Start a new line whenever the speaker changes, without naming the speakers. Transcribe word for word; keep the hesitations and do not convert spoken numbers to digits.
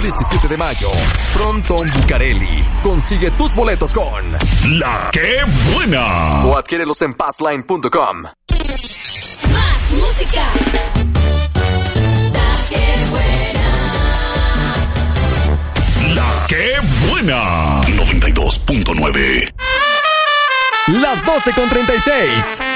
diecisiete de mayo. Frontón Bucareli. Consigue tus boletos con
La Que Buena.
O adquiérelos en passline punto com.
Más música. La Que Buena.
La Que Buena. noventa y dos punto nueve.
Las doce con treinta y seis.